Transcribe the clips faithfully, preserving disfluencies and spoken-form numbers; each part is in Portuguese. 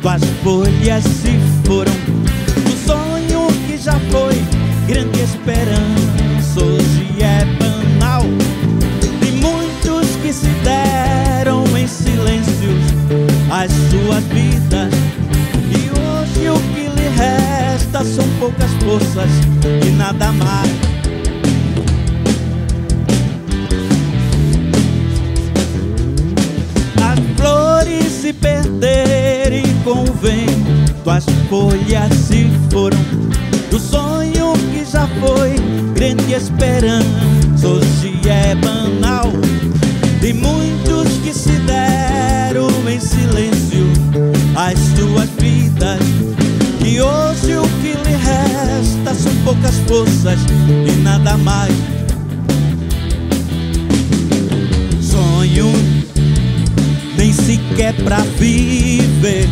Tuas folhas se foram do sonho que já foi grande esperança, hoje é banal. E muitos que se deram em silêncio as suas vidas, e hoje o que lhe resta são poucas forças e nada mais. As flores se perderem com o vento, as folhas se foram do sonho que já foi grande esperança, hoje é banal. E muitos que se deram em silêncio as suas vidas, e hoje o que lhe resta são poucas forças e nada mais. Sonho nem sequer pra viver,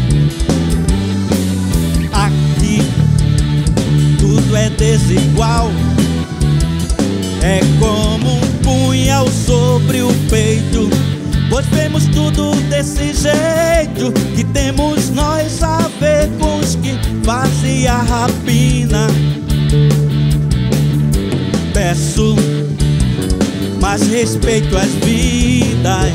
aqui tudo é desigual. É como um punhal sobre o peito, pois vemos tudo desse jeito, que temos nós a ver com os que fazem a rapina. Peço mais respeito às vidas.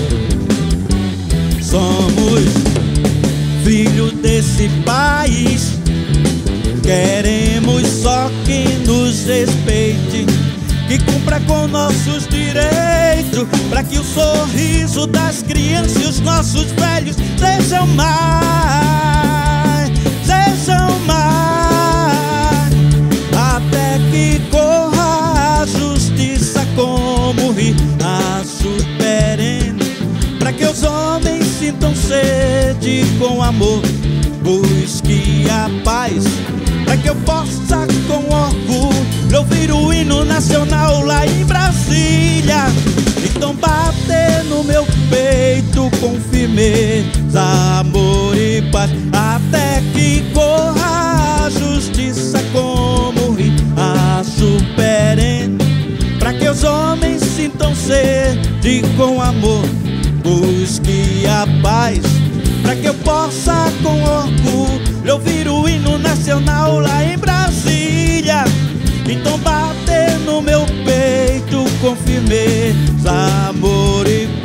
Somos filhos desse país, queremos só quem nos respeite, que cumpra com nossos direitos, para que o sorriso das crianças e os nossos velhos sejam mais, sejam mais, até que corra a justiça como o rio aço perene, para que os homens sintam sede com amor, busque a paz, para que eu possa com orgulho ouvir o hino nacional lá em Brasília. Então bater no meu peito com firmeza, amor e paz, até que corra a justiça como o rio aço perene, para que os homens sintam sede com amor, busque a paz, para que eu possa com orgulho ouvir o hino nacional lá em Brasília. Então bater no meu peito com firmeza, amor e